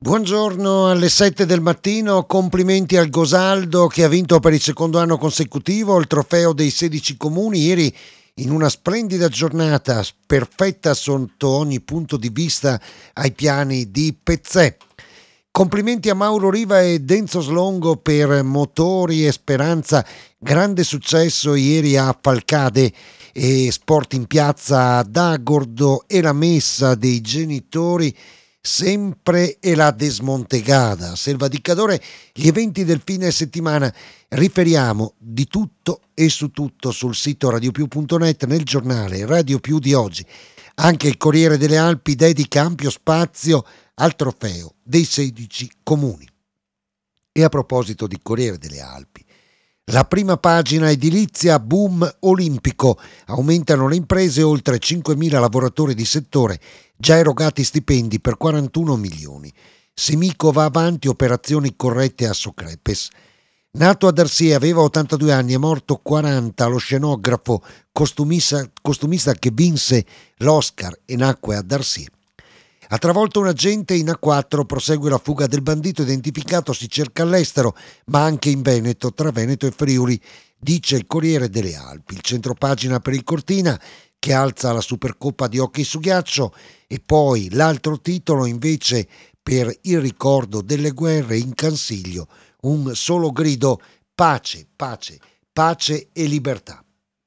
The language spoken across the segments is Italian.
Buongiorno, alle 7 del mattino, complimenti al Gosaldo che ha vinto per il secondo anno consecutivo il trofeo dei 16 comuni. Ieri in una splendida giornata, perfetta sotto ogni punto di vista ai piani di Pezzè. Complimenti a Mauro Riva e Denzo Slongo per Motori e Speranza, grande successo ieri a Falcade e Sport in Piazza ad Agordo e la messa dei genitori sempre e la Desmontegada, Selva di Cadore, gli eventi del fine settimana. Riferiamo di tutto e su tutto sul sito radiopiù.net, nel giornale Radio Più di oggi. Anche il Corriere delle Alpi dedica ampio spazio al trofeo dei 16 comuni. E a proposito di Corriere delle Alpi, la prima pagina: edilizia boom olimpico, aumentano le imprese, oltre 5.000 lavoratori di settore, già erogati stipendi per 41 milioni. Simico va avanti, operazioni corrette a Socrepes. Nato ad Arsie, aveva 82 anni, è morto 40, lo scenografo costumista che vinse l'Oscar e nacque ad Arsie. Ha travolto un agente in A4, prosegue la fuga del bandito identificato, si cerca all'estero, ma anche in Veneto, tra Veneto e Friuli, dice il Corriere delle Alpi. Il centropagina per il Cortina, che alza la Supercoppa di hockey su ghiaccio, e poi l'altro titolo invece per il ricordo delle guerre in Cansiglio, un solo grido: pace, pace, pace e libertà.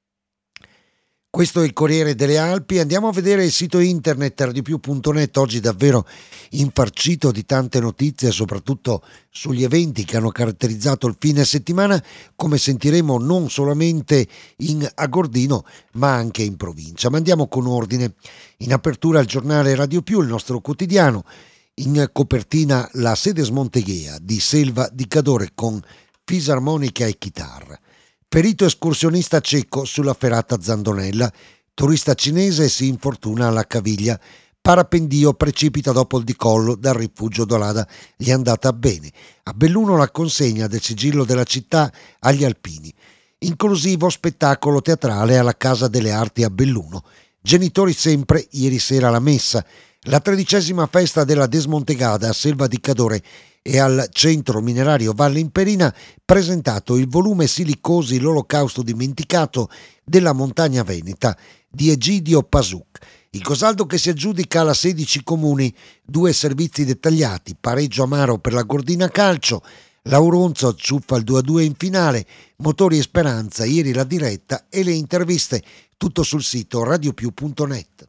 Questo è il Corriere delle Alpi. Andiamo a vedere il sito internet radiopiù.net, oggi davvero infarcito di tante notizie, soprattutto sugli eventi che hanno caratterizzato il fine settimana, come sentiremo non solamente in Agordino ma anche in provincia. Ma andiamo con ordine. In apertura il giornale Radio Più, il nostro quotidiano, in copertina la sede smonteghea di Selva di Cadore con fisarmonica e chitarra. Perito escursionista cieco sulla ferata Zandonella, turista cinese si infortuna alla caviglia, parapendio precipita dopo il dicollo dal rifugio Dolada, gli è andata bene. A Belluno la consegna del sigillo della città agli alpini. Inclusivo spettacolo teatrale alla Casa delle Arti a Belluno. Genitori sempre, ieri sera la messa. La 13ª festa della Desmontegada a Selva di Cadore e al Centro Minerario Valle Imperina, presentato il volume Silicosi, l'Olocausto dimenticato della montagna veneta di Egidio Pasuc. Il Gosaldo che si aggiudica alla 16 comuni, 2 servizi dettagliati, pareggio amaro per la Gordina Calcio, Lauronzo acciuffa il 2-2 in finale, Motori e Speranza, ieri la diretta e le interviste, tutto sul sito radiopiù.net.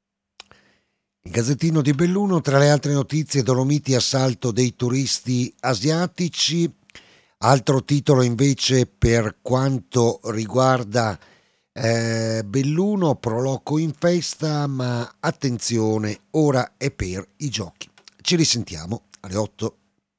Il Gazzettino di Belluno, tra le altre notizie: Dolomiti, assalto dei turisti asiatici. Altro titolo invece per quanto riguarda Belluno: Proloco in festa, ma attenzione, ora è per i giochi. Ci risentiamo alle 8.